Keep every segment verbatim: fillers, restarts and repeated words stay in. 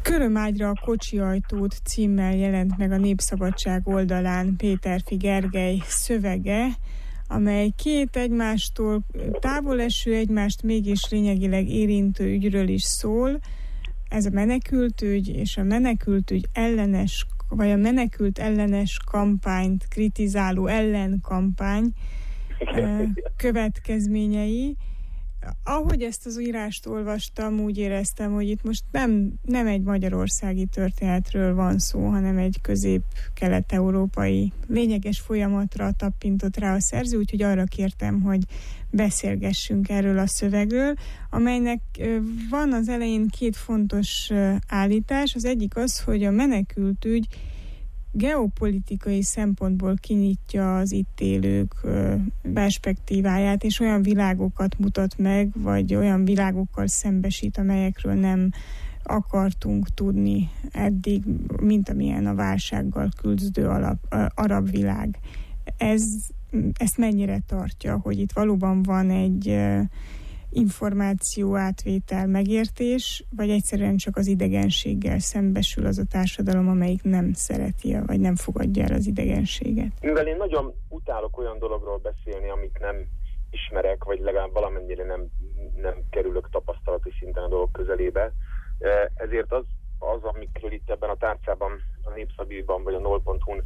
Körömágyra a kocsi ajtót címmel jelent meg a Népszabadság oldalán Péterfi Gergely szövege, amely két egymástól távol eső, egymást mégis lényegileg érintő ügyről is szól. Ez a menekültügy és a menekültügy ellenes, vagy a menekült ellenes kampányt kritizáló ellenkampány következményei. Ahogy ezt az írást olvastam, úgy éreztem, hogy itt most nem, nem egy magyarországi történetről van szó, hanem egy közép-kelet-európai lényeges folyamatra tappintott rá a szerző, úgyhogy arra kértem, hogy beszélgessünk erről a szövegről, amelynek van az elején két fontos állítás. Az egyik az, hogy a menekültügy geopolitikai szempontból kinyitja az itt élők perspektíváját, és olyan világokat mutat meg, vagy olyan világokkal szembesít, amelyekről nem akartunk tudni eddig, mint amilyen a válsággal küzdő alap, arab világ. Ez, ezt mennyire tartja, hogy itt valóban van egy információ átvétel, megértés, vagy egyszerűen csak az idegenséggel szembesül az a társadalom, amelyik nem szereti, vagy nem fogadja el az idegenséget? Mivel én nagyon utálok olyan dologról beszélni, amit nem ismerek, vagy legalább valamennyire nem, nem kerülök tapasztalati szinten a dolog közelébe, ezért az, az, amikről itt ebben a tárcában, a Népszabadságban, vagy a null pont hu-n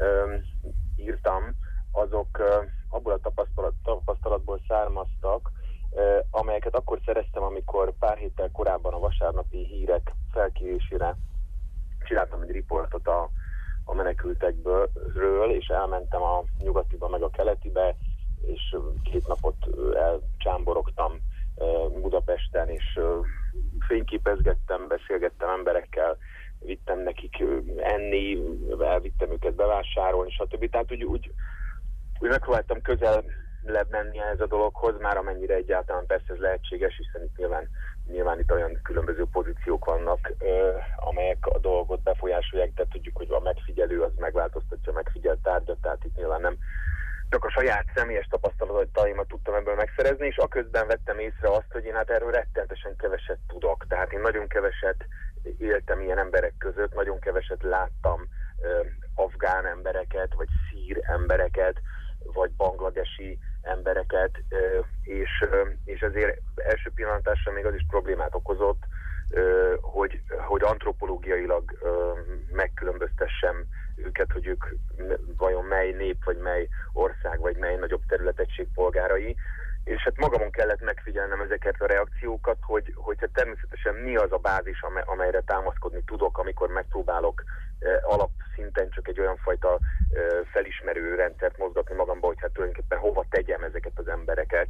írtam, azok abból a tapasztalat, tapasztalatból származtak, amelyeket akkor szereztem, amikor pár héttel korábban a vasárnapi hírek felkérésére csináltam egy riportot a, a menekültekről, és elmentem a nyugatiba meg a keletibe, és két napot elcsámborogtam Budapesten, és fényképezgettem, beszélgettem emberekkel, vittem nekik enni, elvittem őket bevásárolni, stb. Tehát úgy, úgy, úgy megpróbáltam közel menni ez a dologhoz, már amennyire egyáltalán persze ez lehetséges, hiszen itt nyilván, nyilván itt olyan különböző pozíciók vannak, ö, amelyek a dolgot befolyásolják, tehát tudjuk, hogy a megfigyelő az megváltoztatja a megfigyelt tárgyat, tehát itt nyilván nem csak a saját személyes tapasztalataimat tudtam ebből megszerezni, és aközben vettem észre azt, hogy én hát erről rettentesen keveset tudok, tehát én nagyon keveset éltem ilyen emberek között, nagyon keveset láttam ö, afgán embereket, vagy szír embereket, vagy bangladesi embereket, és, és ezért első pillantásra még az is problémát okozott, hogy, hogy antropológiailag megkülönböztessem őket, hogy ők vajon mely nép, vagy mely ország, vagy mely nagyobb területegység polgárai, és hát magamon kellett megfigyelnem ezeket a reakciókat, hogy, hogy hát természetesen mi az a bázis, amelyre támaszkodni tudok, amikor megpróbálok alapszinten csak egy olyan fajta felismerő rendszert mozgatni magamba, hogy hát tulajdonképpen hova tegyem ezeket az embereket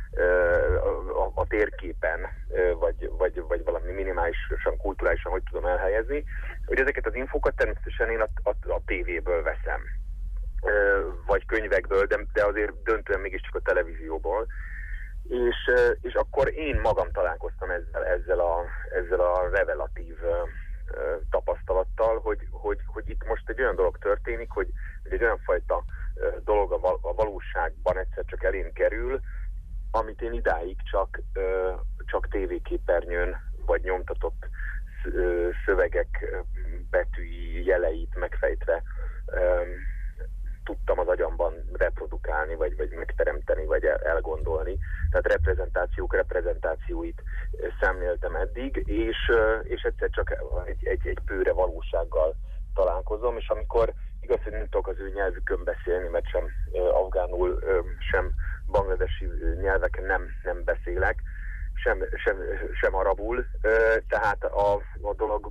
a, a térképen, vagy, vagy, vagy valami minimálisan, kulturálisan hogy tudom elhelyezni, hogy ezeket az infókat természetesen én a, a, a tévéből veszem, vagy könyvekből, de, de azért döntően mégiscsak a televízióból. És, és akkor én magam találkoztam ezzel, ezzel, a, ezzel a revelatív tapasztalattal, hogy, hogy, hogy itt most egy olyan dolog történik, hogy, hogy egy olyan fajta dolog a, val- a valóságban egyszer csak elém kerül, amit én idáig csak, csak tévéképernyőn vagy nyomtatott szövegek betűi jeleit megfejtve tudtam az agyamban reprodukálni, vagy, vagy megteremteni, vagy el, elgondolni. Tehát reprezentációk reprezentációit szemléltem eddig, és, és egyszer csak egy, egy, egy bőre valósággal találkozom, és amikor igaz, hogy nem tudok az ő nyelvükön beszélni, mert sem afgánul, sem bangladesi nyelveken nem, nem beszélek, sem, sem, sem arabul, tehát a, a dolog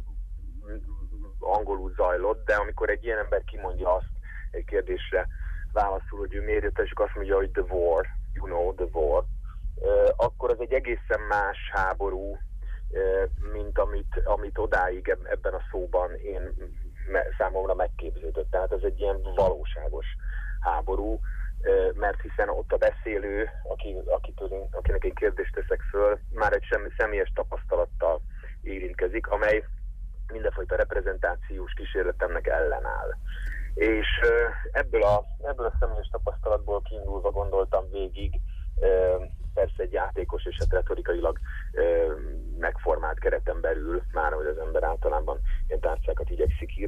angolul zajlott, de amikor egy ilyen ember kimondja azt egy kérdésre válaszul, hogy ő miért jött, és azt mondja, hogy the war, you know, the war, akkor az egy egészen más háború, mint amit, amit odáig ebben a szóban én számomra megképződött. Tehát ez egy ilyen valóságos háború, mert hiszen ott a beszélő, aki, akitől én, akinek én kérdést teszek föl, már egy semmi személyes tapasztalattal érintkezik, amely mindenfajta reprezentációs kísérletemnek ellenáll. És ebből a, ebből a személyes tapasztalatból kiindulva gondoltam végig, persze egy játékos és retorikailag megformált kereten belül, már hogy az ember általában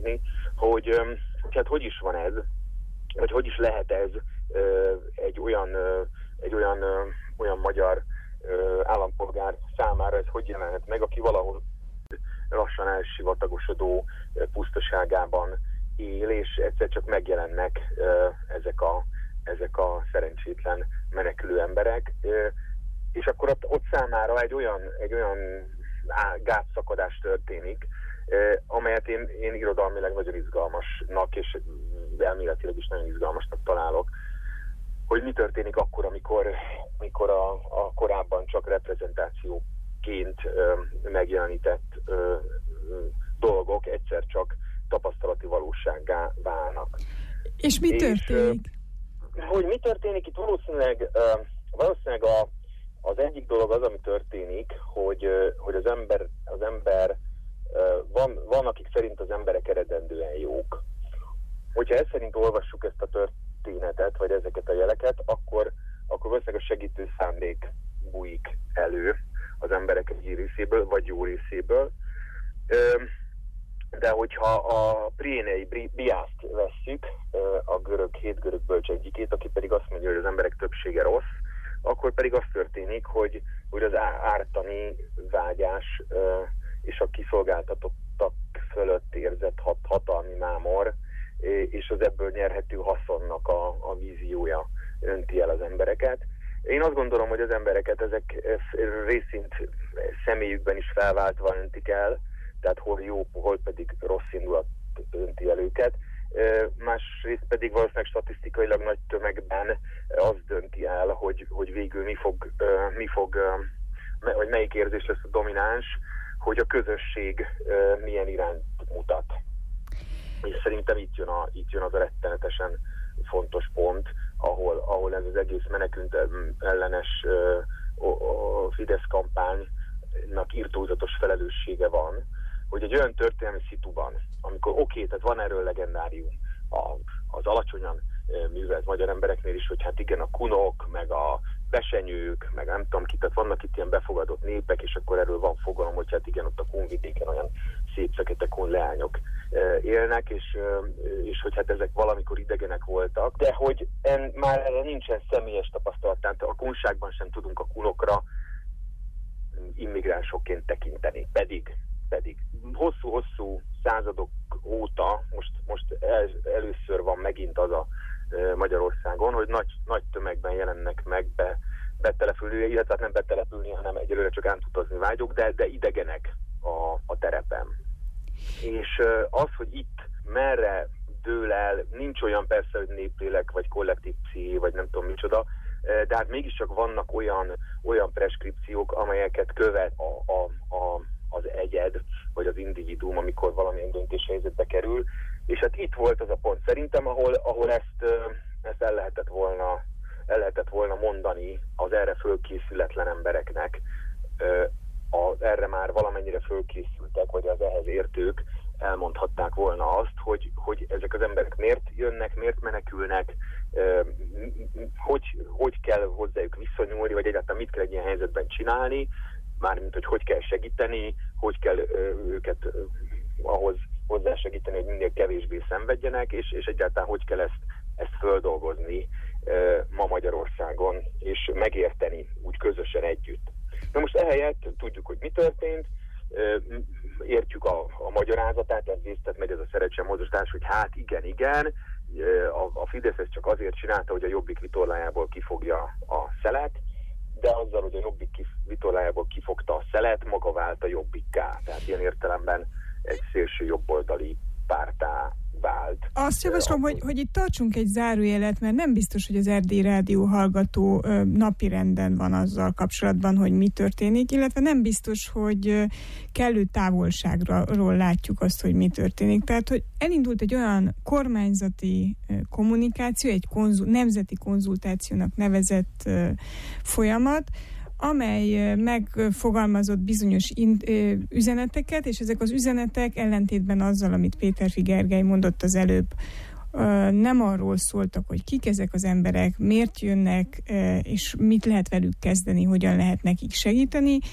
kérdezni, hogy hát hogy is van ez, vagy hogy is lehet ez egy olyan, egy olyan, olyan magyar állampolgár számára, ez hogy jelenhet meg, aki valahol lassan elsivatagosodó pusztaságában él, és egyszer csak megjelennek ezek a, ezek a szerencsétlen menekülő emberek, és akkor ott, ott számára egy olyan, egy olyan gátszakadás történik, amelyet én, én irodalmilag nagyon izgalmasnak, és elméletileg is nagyon izgalmasnak találok, hogy mi történik akkor, amikor, amikor a, a korábban csak reprezentációként ö, megjelenített ö, ö, dolgok egyszer csak tapasztalati valósággá válnak. És mi történik? És, hogy mi történik? Itt valószínűleg, ö, valószínűleg a, az egyik dolog az, ami történik, hogy, ö, hogy az ember, az ember ö, van, van, akik szerint az emberek eredendően jók. Hogyha ezt szerint olvassuk ezt a történetet, vagy ezeket a jeleket, akkor, akkor valószínűleg a segítő szándék bújik elő az emberek egy részéből, vagy jó részéből. De hogyha a Priénei Biászt vesszük, a görög, hét görög bölcs egyikét, aki pedig azt mondja, hogy az emberek többsége rossz, akkor pedig az történik, hogy, hogy az ártani vágyás és a kiszolgáltatottak fölött érzett hat, hatalmi mámor, és az ebből nyerhető haszonnak a, a víziója önti el az embereket. Én azt gondolom, hogy az embereket ezek részint személyükben is felváltva öntik el, tehát hol jó, hol pedig rossz indulat önti el őket. Másrészt pedig valószínűleg statisztikailag nagy tömegben az dönti el, hogy, hogy végül mi fog, mi fog, vagy melyik érzés lesz a domináns, hogy a közösség milyen irányt mutat. És szerintem itt jön, a, itt jön az a rettenetesen fontos pont, ahol, ahol ez az egész menekült ellenes uh, uh, Fidesz kampánynak irtózatos felelőssége van, hogy egy olyan történelmi szituban, amikor oké, okay, tehát van erről legendárium a, az alacsonyan uh, művelt magyar embereknél is, hogy hát igen, a kunok, meg a besenyők, meg nem tudom ki, tehát vannak itt ilyen befogadott népek, és akkor erről van fogalom, hogy hát igen, ott a kunvidéken olyan szép fekete kun leányok élnek, és, és hogy hát ezek valamikor idegenek voltak, de hogy en, már erre nincsen személyes tapasztalat, tehát a kunságban sem tudunk a kunokra immigránsokként tekinteni, pedig, pedig hosszú-hosszú századok óta, most, most el, először van megint az a Magyarországon, hogy nagy, nagy tömegben jelennek meg be, betelepülni, illetve nem betelepülni, hanem egyelőre csak átutazni vágyók, de, de idegenek a, a terepen. És az, hogy itt merre dől el, nincs olyan persze, hogy néplélek, vagy kollektív psziché, vagy nem tudom micsoda, de hát mégiscsak vannak olyan, olyan preskripciók, amelyeket követ a, a, a, az egyed, vagy az individuum, amikor valamilyen döntéshelyzetbe kerül. És hát itt volt az a pont szerintem, ahol, ahol ezt, ezt el lehetett volna, el lehetett volna mondani az erre fölkészületlen embereknek, az erre már valamennyire fölkészültek, vagy az ehhez értők elmondhatták volna azt, hogy, hogy ezek az emberek miért jönnek, miért menekülnek, hogy, hogy kell hozzájuk viszonyulni, vagy egyáltalán mit kell egy ilyen helyzetben csinálni, mármint, hogy hogy kell segíteni, hogy kell őket ahhoz hozzásegíteni, hogy minél kevésbé szenvedjenek, és, és egyáltalán hogy kell ezt, ezt földolgozni ma Magyarországon, és megérteni úgy közösen együtt. Na most ehelyett tudjuk, hogy mi történt, értjük a, a magyarázatát, ez tehát megy ez a szerecsen mozgás, hogy hát igen, igen, a, a Fidesz ezt csak azért csinálta, hogy a Jobbik vitorlájából kifogja a szelet, de azzal, hogy a Jobbik kif, vitorlájából kifogta a szelet, maga vált a Jobbikká. Tehát ilyen értelemben egy szélső jobboldali pártá vált. Azt javaslom, hogy, hogy itt tartsunk egy zárójelet, mert nem biztos, hogy az Erdély Rádió hallgató napirenden van azzal kapcsolatban, hogy mi történik, illetve nem biztos, hogy kellő távolságról látjuk azt, hogy mi történik. Tehát, hogy elindult egy olyan kormányzati kommunikáció, egy konzul, nemzeti konzultációnak nevezett folyamat, amely megfogalmazott bizonyos üzeneteket, és ezek az üzenetek ellentétben azzal, amit Péterfi Gergely mondott az előbb, nem arról szóltak, hogy kik ezek az emberek, miért jönnek, és mit lehet velük kezdeni, hogyan lehet nekik segíteni,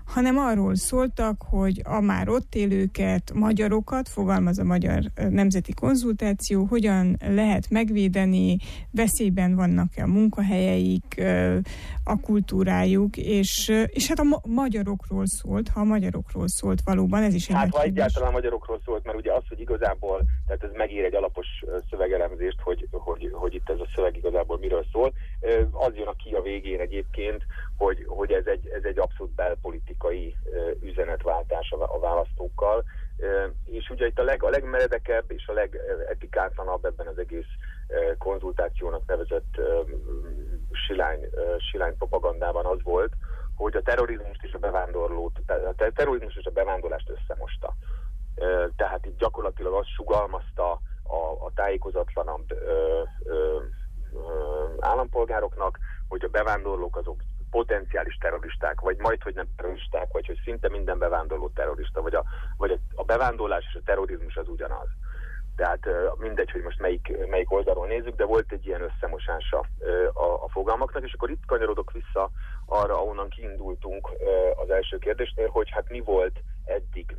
hanem arról szóltak, hogy a már ott élőket, magyarokat, fogalmaz a Magyar Nemzeti Konzultáció, hogyan lehet megvédeni, veszélyben vannak-e a munkahelyeik, a kultúrájuk, és, és hát a ma- magyarokról szólt, ha a magyarokról szólt valóban, ez is egy hát, nagy ha kérdés. egyáltalán a magyarokról szólt, mert ugye az, hogy igazából, tehát ez megír egy alapos szövegelemzést, hogy, hogy, hogy itt ez a szöveg igazából miről szól. Az jön ki a végén egyébként, hogy, hogy ez, egy, ez egy abszolút belpolitikai üzenetváltás a választókkal, és ugye itt a, leg, a legmeredekebb és a legetikátlanabb ebben az egész konzultációnak nevezett silány, silány propagandában az volt, hogy a terrorizmust és a bevándorlót, a terrorizmus és a bevándorlást összemosta. Tehát itt gyakorlatilag azt sugalmazta a, a tájékozatlanabb ö, ö, ö, állampolgároknak, hogy a bevándorlók azok potenciális terroristák, vagy majd, hogy nem terroristák, vagy hogy szinte minden bevándorló terrorista, vagy a, vagy a, a bevándorlás és a terrorizmus az ugyanaz. Tehát mindegy, hogy most melyik, melyik oldalról nézzük, de volt egy ilyen összemosása a, a fogalmaknak, és akkor itt kanyarodok vissza arra, ahonnan kiindultunk az első kérdésnél, hogy hát mi volt eddig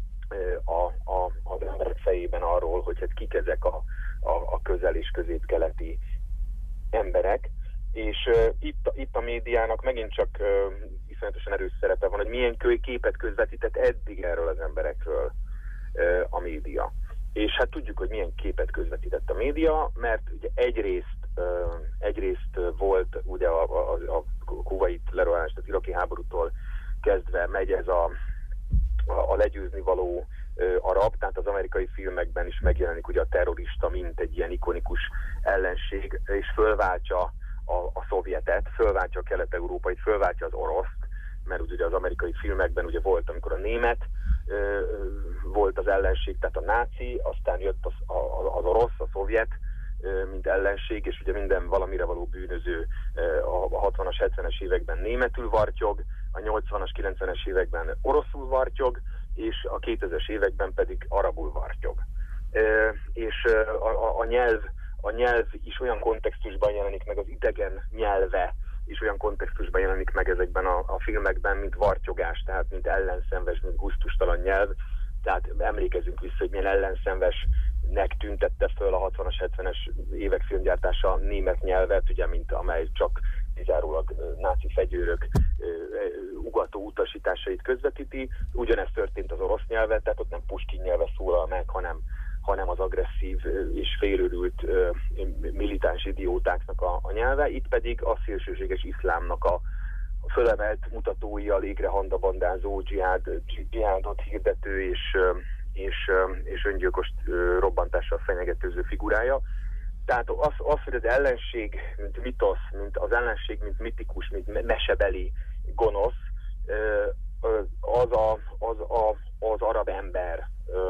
a, a, az emberek fejében arról, hogy hát kik ezek a, a, a közel- és közép-keleti emberek, és uh, itt, itt a médiának megint csak uh, iszonyatosan erős szerepe van, hogy milyen képet közvetített eddig erről az emberekről uh, a média. És hát tudjuk, hogy milyen képet közvetített a média, mert ugye egyrészt, uh, egyrészt volt ugye a, a, a Kuvait lerohanás, az iraki háborútól kezdve megy ez a, a, a legyőzni való uh, arab, tehát az amerikai filmekben is megjelenik ugye a terrorista, mint egy ilyen ikonikus ellenség, és fölváltja A, a szovjetet, fölváltja a kelet-európait, fölváltja az oroszt, mert ugye az amerikai filmekben ugye volt, amikor a német ö, volt az ellenség, tehát a náci, aztán jött az, a, az orosz, a szovjet, ö, mint ellenség, és ugye minden valamire való bűnöző ö, a hatvanas, hetvenes években németül vartyog, a nyolcvanas, kilencvenes években oroszul vartyog, és a kétezres években pedig arabul vartyog. Ö, és a, a, a nyelv A nyelv is olyan kontextusban jelenik meg, az idegen nyelve is olyan kontextusban jelenik meg ezekben a, a filmekben, mint vartyogás, tehát mint ellenszenves, mint gusztustalan nyelv. Tehát emlékezünk vissza, hogy milyen ellenszenvesnek tüntette föl a hatvanas, hetvenes évek filmgyártása a német nyelvet, ugye, mint amely csak kizárólag náci fegyőrök ugató utasításait közvetíti. Ugyanezt történt az orosz nyelvet, tehát ott nem Puskin nyelve szólal meg, hanem hanem az agresszív és félőrült uh, militáns idiótáknak a, a nyelve, itt pedig a szélsőséges iszlámnak a fölemelt mutatói, égre handabandázó dzsihád, dzsihádot hirdető és, és, és öngyilkos robbantással fenyegetőző figurája. Tehát az, az, hogy az ellenség, mint mitosz, mint az ellenség, mint mitikus, mint mesebeli gonosz, az a, az, a, az arab ember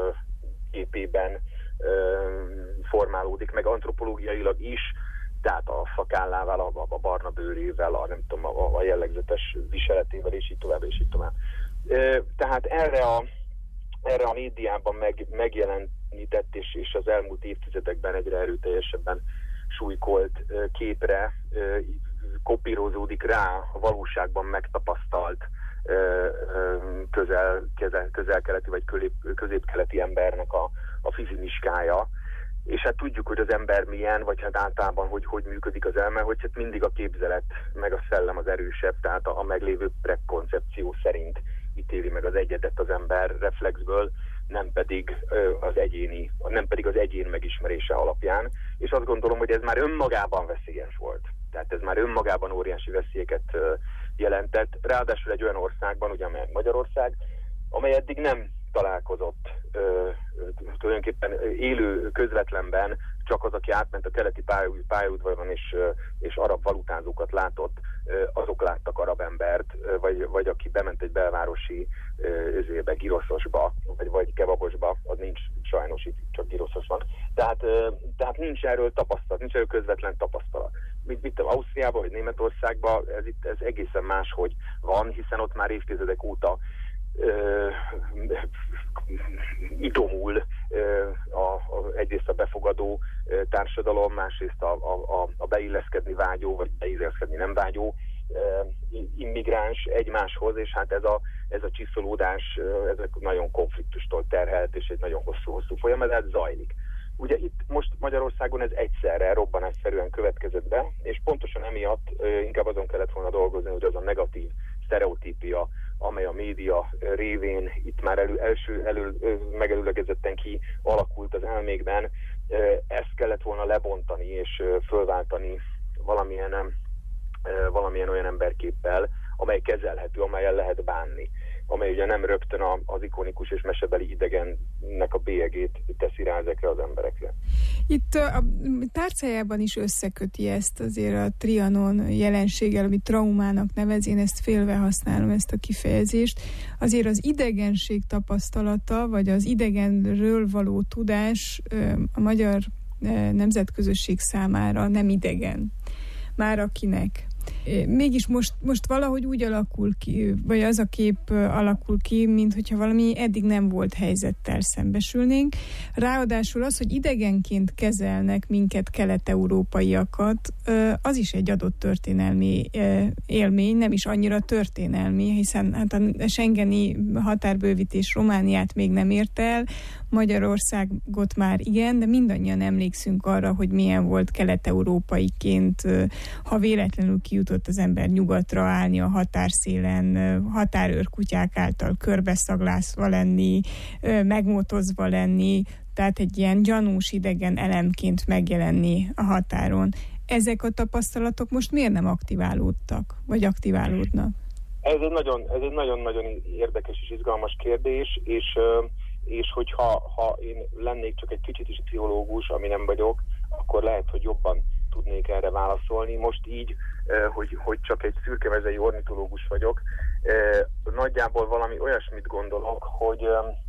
képében ö, formálódik meg antropológiailag is, tehát a szakállával, a, a barna bőrével, a, nem tudom, a, a jellegzetes viseletével, és így tovább, és így tovább. Ö, tehát erre a, erre a médiában meg, megjelenített, és, és az elmúlt évtizedekben egyre erőteljesebben súlykolt ö, képre ö, kopírozódik rá a valóságban megtapasztalt közel, közel, közel-keleti vagy közép-keleti embernek a, a fizimiskája. És hát tudjuk, hogy az ember milyen, vagy hát általában, hogy hogy működik az elme, hogy hát mindig a képzelet, meg a szellem az erősebb, tehát a, a meglévő prekoncepció szerint ítéli meg az egyetet az ember reflexből, nem pedig az egyéni, nem pedig az egyén megismerése alapján. És azt gondolom, hogy ez már önmagában veszélyes volt. Tehát ez már önmagában óriási veszélyeket jelentett, ráadásul egy olyan országban, ugye amely Magyarország, amely eddig nem találkozott ö, tulajdonképpen élő közvetlenben, csak az, aki átment a keleti pályaudvaron és, és arab valutázókat látott, azok láttak arab embert, vagy, vagy aki bement egy belvárosi özébe, Giroszosba, vagy, vagy Kebabosba, az nincs sajnos, itt csak Giroszos van. Tehát, tehát nincs erről tapasztalat, nincs erről közvetlen tapasztalat. Mit, mit Ausztriában vagy Németországban ez, itt, ez egészen máshogy van, hiszen ott már évtizedek óta Uh, idomul uh, a, a, egyrészt a befogadó uh, társadalom, másrészt a, a, a beilleszkedni vágyó, vagy beilleszkedni nem vágyó uh, immigráns egymáshoz, és hát ez a, ez a csiszolódás, ez nagyon konfliktustól terhelt, és egy nagyon hosszú-hosszú folyamat, de hát zajlik. Ugye itt most Magyarországon ez egyszerre robbanásszerűen következett be, és pontosan emiatt inkább azon kellett volna dolgozni, hogy az a negatív sztereotípia, amely a média révén itt már elő, első elő, megelőlegezetten ki alakult az elmékben, ezt kellett volna lebontani és fölváltani valamilyen, valamilyen olyan emberképpel, amely kezelhető, amelyen lehet bánni, amely ugye nem rögtön az ikonikus és mesebeli idegennek a bélyegét teszi rá ezekre az emberekre. Itt a tárcájában is összeköti ezt azért a Trianon jelenséggel, amit traumának nevez, én ezt félve használom, ezt a kifejezést. Azért az idegenség tapasztalata, vagy az idegenről való tudás a magyar nemzetközösség számára nem idegen. Már akinek. Mégis most, most valahogy úgy alakul ki, vagy az a kép alakul ki, mint hogyha valami eddig nem volt helyzettel szembesülnénk. Ráadásul az, hogy idegenként kezelnek minket kelet-európaiakat, az is egy adott történelmi élmény, nem is annyira történelmi, hiszen hát a schengeni határbővítés Romániát még nem ért el, Magyarországot már igen, de mindannyian emlékszünk arra, hogy milyen volt kelet-európaiként, ha véletlenül kijutott az ember nyugatra állni a határszélen, határőrkutyák által körbeszaglászva lenni, megmotozva lenni, tehát egy ilyen gyanús idegen elemként megjelenni a határon. Ezek a tapasztalatok most miért nem aktiválódtak, vagy aktiválódnak? Ez egy nagyon, ez egy nagyon-nagyon érdekes és izgalmas kérdés, és és hogyha ha én lennék csak egy kicsit is pszichológus, ami nem vagyok, akkor lehet, hogy jobban tudnék erre válaszolni. Most így, hogy, hogy csak egy szürkemezei ornitológus vagyok, nagyjából valami olyasmit gondolok, hogy,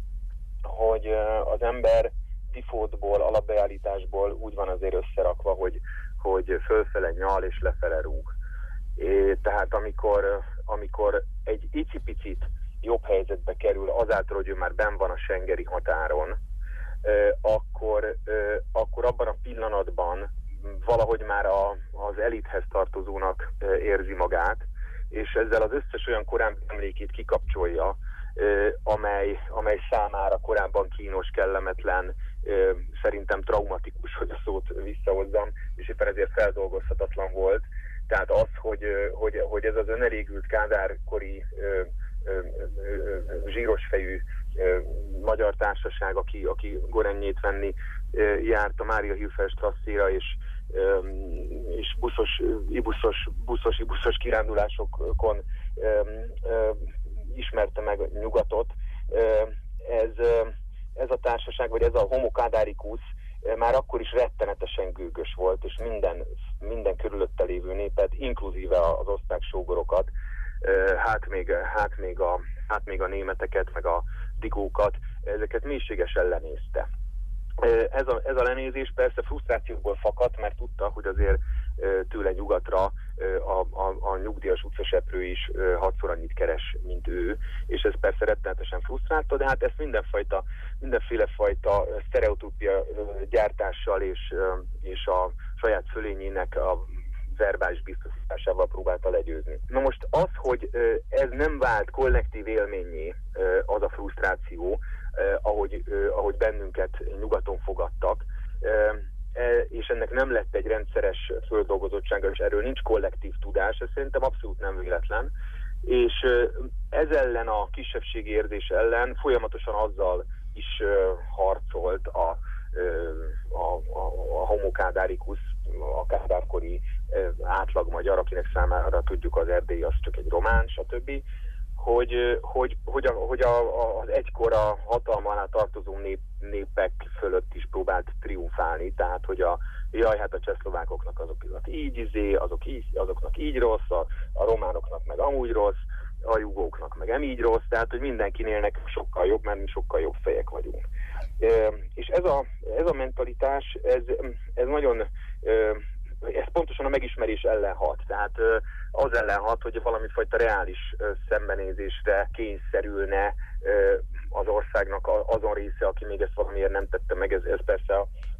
hogy az ember defaultból, alapbeállításból úgy van azért összerakva, hogy, hogy fölfele nyal és lefele rúg. Tehát amikor, amikor egy icipicit jobb helyzetbe kerül azáltal, hogy ő már benn van a schengeni határon, akkor, akkor abban a pillanatban valahogy már a, az elithez tartozónak érzi magát, és ezzel az összes olyan korábbi emlékét kikapcsolja, amely, amely számára korábban kínos, kellemetlen, szerintem traumatikus, hogy a szót visszahozzam, és éppen ezért feldolgozhatatlan volt. Tehát az, hogy, hogy, hogy ez az önelégült kádárkori zsírosfejű magyar társaság, aki, aki gorennyét venni járt a Mária Hilfer Strasszéra, és, és buszos, ibuszos, buszos, ibuszos kirándulásokon ismerte meg nyugatot. Ez, ez a társaság, vagy ez a Homo Kádáricus már akkor is rettenetesen gőgös volt, és minden, minden körülötte lévő népet, inkluzíve az osztrák sógorokat, hát még, hát, még a, hát még a németeket, meg a digókat, ezeket mélységesen lenézte. Ez a, ez a lenézés persze frusztrációból fakadt, mert tudta, hogy azért tőle nyugatra a, a, a nyugdíjas utcaseprő is hatszor annyit keres, mint ő, és ez persze rettenetesen frusztrálta, de hát ezt mindenfajta, mindenféle fajta sztereotípia gyártással és, és a saját fölényének a verbális biztosításával próbálta legyőzni. Na most az, hogy ez nem vált kollektív élménnyé, az a frusztráció, ahogy, ahogy bennünket nyugaton fogadtak, és ennek nem lett egy rendszeres földolgozottsága, és erről nincs kollektív tudás, ez szerintem abszolút nem véletlen, és ez ellen a kisebbségi érzés ellen folyamatosan azzal is harcolt a, a, a, a Homo Kádáricus, a kádárkori átlag magyar, akinek számára tudjuk az erdély az csak egy román, stb., hogy, hogy, hogy, a, hogy a, az egykor a hatalma alá tartozó nép, népek fölött is próbált triumfálni, tehát hogy a jaj, hát a csehszlovákoknak azoknak így izé, azok így, azoknak így rossz, a, a románoknak meg amúgy rossz, a jugóknak meg nem így rossz, tehát hogy mindenkinél nekünk sokkal jobb, mert mi sokkal jobb fejek vagyunk. E, és ez a, ez a mentalitás, ez, ez nagyon, ez pontosan a megismerés ellen hat, tehát az ellen hat, hogy valami fajta reális szembenézésre kényszerülne az országnak azon része, aki még ezt valamiért nem tette meg, ez, ez persze a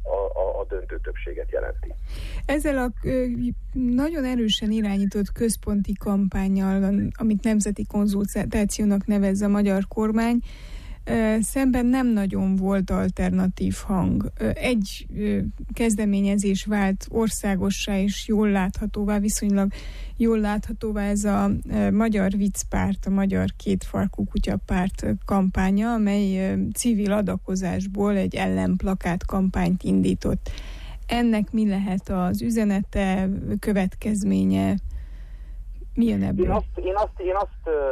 a, a, a döntő többséget jelenti. Ezzel a ö, nagyon erősen irányított központi kampánnyal, amit nemzeti konzultációnak nevez a magyar kormány, ö, szemben nem nagyon volt alternatív hang. Ö, egy ö, kezdeményezés vált országossá és jól láthatóvá, viszonylag jól láthatóvá ez a ö, Magyar Viccpárt, a Magyar Kétfarkú Kutyapárt kampánya, amely ö, civil adakozásból egy ellenplakát kampányt indított. Ennek mi lehet az üzenete, következménye? Mi jön ebből? Én azt, én azt, én azt uh,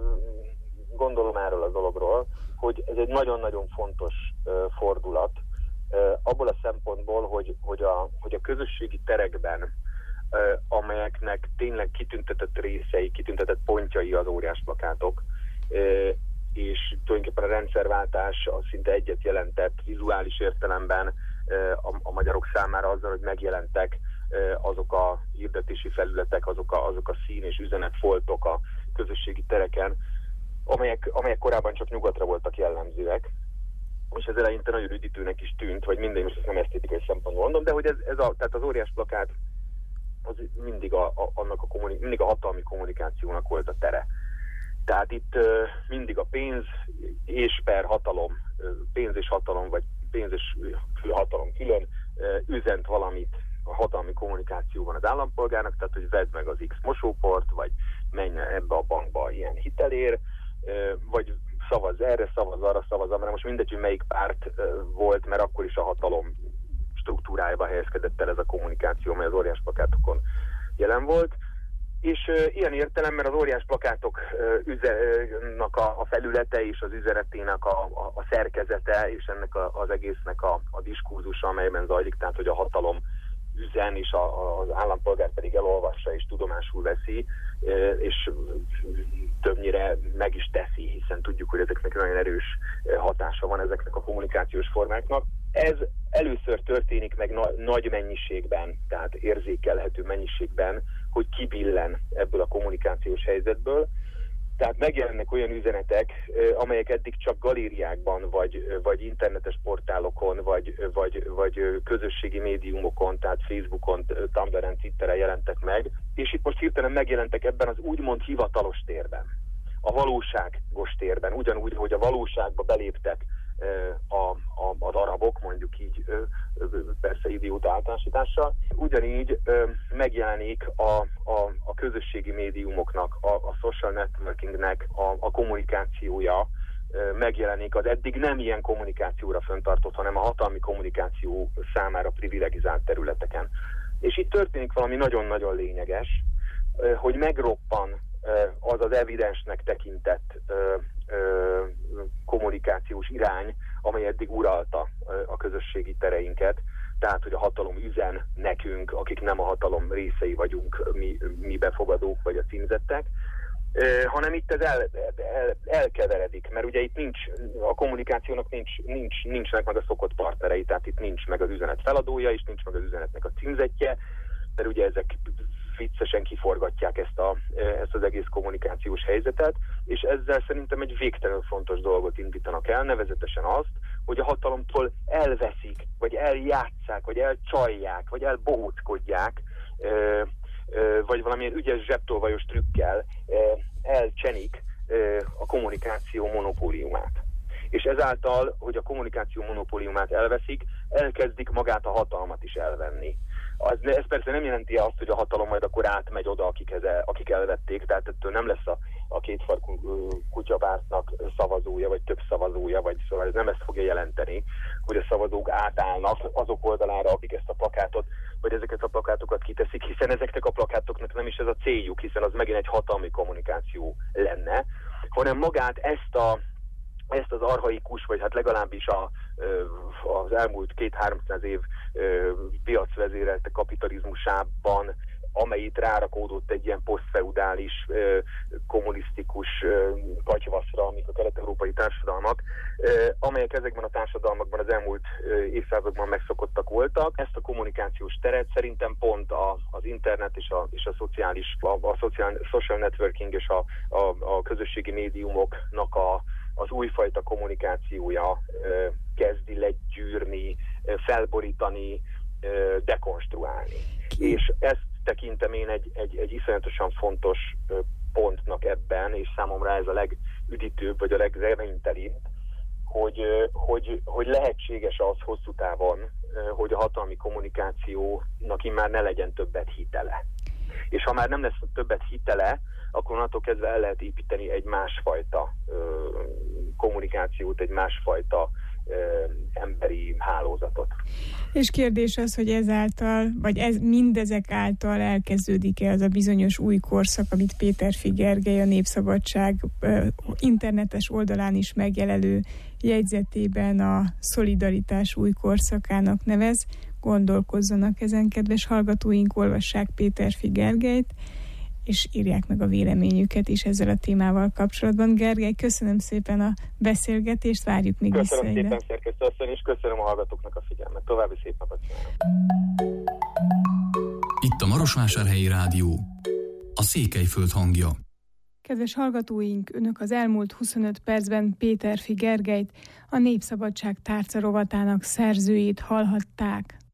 gondolom erről a dologról, hogy ez egy nagyon-nagyon fontos uh, fordulat, uh, abból a szempontból, hogy, hogy, a, hogy a közösségi terekben, uh, amelyeknek tényleg kitüntetett részei, kitüntetett pontjai az óriásplakátok, uh, és tulajdonképpen a rendszerváltás az szinte egyet jelentett vizuális értelemben a, a magyarok számára azzal, hogy megjelentek azok a hirdetési felületek, azok a, azok a szín és üzenetfoltok a közösségi tereken, amelyek, amelyek korábban csak nyugatra voltak jellemzőek, és ez eleinte nagyon üdítőnek is tűnt, vagy minden, most ezt nem esztétikai szempontból mondom, de hogy ez, ez a, tehát az óriás plakát az mindig a, a, annak a kommunik, mindig a hatalmi kommunikációnak volt a tere. Tehát itt uh, mindig a pénz és per hatalom, uh, pénz és hatalom, vagy pénz és hatalom külön uh, üzent valamit a hatalmi kommunikációban az állampolgárnak, tehát hogy vedd meg az X mosóport, vagy menj ebbe a bankba ilyen hitelér, uh, vagy szavazz erre, szavazz arra, szavazz arra. Most mindegy, hogy melyik párt uh, volt, mert akkor is a hatalom struktúrájába helyezkedett el ez a kommunikáció, mely az óriás plakátokon jelen volt. És uh, ilyen értelemben az óriás plakátoknak uh, a, a felülete és az üzenetének a, a, a szerkezete és ennek a, az egésznek a, a diskurzusa, amelyben zajlik, tehát hogy a hatalom üzen, és a, az állampolgár pedig elolvassa és tudomásul veszi, uh, és többnyire meg is teszi, hiszen tudjuk, hogy ezeknek nagyon erős hatása van ezeknek a kommunikációs formáknak. Ez először történik meg na- nagy mennyiségben, tehát érzékelhető mennyiségben, hogy kibillen ebből a kommunikációs helyzetből. Tehát megjelennek olyan üzenetek, amelyek eddig csak galériákban, vagy, vagy internetes portálokon, vagy, vagy, vagy közösségi médiumokon, tehát Facebookon, Tumblr-en, Twitteren jelentek meg, és itt most hirtelen megjelentek ebben az úgymond hivatalos térben, a valóságos térben, ugyanúgy, hogy a valóságba beléptek A, a, az arabok, mondjuk így persze idióta általánosítással, ugyanígy megjelenik a, a, a közösségi médiumoknak, a, a social networkingnek a, a kommunikációja, megjelenik az eddig nem ilyen kommunikációra fenntartott, hanem a hatalmi kommunikáció számára privilegizált területeken. És itt történik valami nagyon-nagyon lényeges, hogy megroppan az az evidensnek tekintett kommunikációs irány, amely eddig uralta a közösségi tereinket, tehát, hogy a hatalom üzen nekünk, akik nem a hatalom részei vagyunk, mi, mi befogadók vagy a címzettek, hanem itt ez el, el, elkeveredik, mert ugye itt nincs, a kommunikációnak nincs, nincs, nincsnek meg a szokott partnerei, tehát itt nincs meg az üzenet feladója, és nincs meg az üzenetnek a címzetje, mert ugye ezek viccesen kiforgatják ezt, a, ezt az egész kommunikációs helyzetet, és ezzel szerintem egy végtelenül fontos dolgot indítanak el, nevezetesen azt, hogy a hatalomtól elveszik, vagy eljátsszák, vagy elcsalják, vagy elbohóckodják, vagy valamilyen ügyes zsebtolvajos trükkel elcsenik a kommunikáció monopóliumát. És ezáltal, hogy a kommunikáció monopóliumát elveszik, elkezdik magát a hatalmat is elvenni. Az, ez persze nem jelenti azt, hogy a hatalom majd akkor átmegy oda, akik, eze, akik elvették, tehát ettől nem lesz a, a kétfarkú kutyapártnak szavazója, vagy több szavazója, vagy szóval ez nem ezt fogja jelenteni, hogy a szavazók átállnak azok oldalára, akik ezt a plakátot, vagy ezeket a plakátokat kiteszik, hiszen ezeknek a plakátoknak nem is ez a céljuk, hiszen az megint egy hatalmi kommunikáció lenne, hanem magát ezt a ezt az archaikus, vagy hát legalábbis a, az elmúlt két-háromszáz év piacvezérelte kapitalizmusában, amely itt rárakódott egy ilyen posztfeudális, kommunisztikus katyvaszra, amik a kelet-európai társadalmak, amelyek ezekben a társadalmakban az elmúlt évszázadokban megszokottak voltak. Ezt a kommunikációs teret szerintem pont a, az internet és a, és a szociális, a, a social, social networking és a, a, a közösségi médiumoknak a az újfajta kommunikációja kezdi legyűrni, felborítani, dekonstruálni. És ezt tekintem én egy, egy, egy iszonyatosan fontos pontnak ebben, és számomra ez a legüdítőbb, vagy a legreménytelibb, hogy, hogy, hogy lehetséges az hosszú távon, hogy a hatalmi kommunikációnak immár ne legyen többet hitele. És ha már nem lesz többet hitele, akkor onnantól kezdve el lehet építeni egy másfajta ö, kommunikációt, egy másfajta ö, emberi hálózatot. És kérdés az, hogy ezáltal, vagy ez, mindezek által elkezdődik-e az a bizonyos új korszak, amit Péterfi Gergely a Népszabadság ö, internetes oldalán is megjelenő jegyzetében a szolidaritás új korszakának nevez. Gondolkozzanak ezen, kedves hallgatóink, olvassák Péterfi Gergelyt, és írják meg a véleményüket is ezzel a témával kapcsolatban. Gergely, köszönöm szépen a beszélgetést, várjuk még vissza ide. Köszönöm szépen, szerkesztő asszony, és köszönöm a hallgatóknak a figyelmet. További szép napot kívánok. Itt a Marosvásárhelyi Rádió, a Székelyföld hangja. Kedves hallgatóink, önök az elmúlt huszonöt percben Péterfi Gergelyt, a Népszabadság tárca rovatának szerzőjét hallhatták.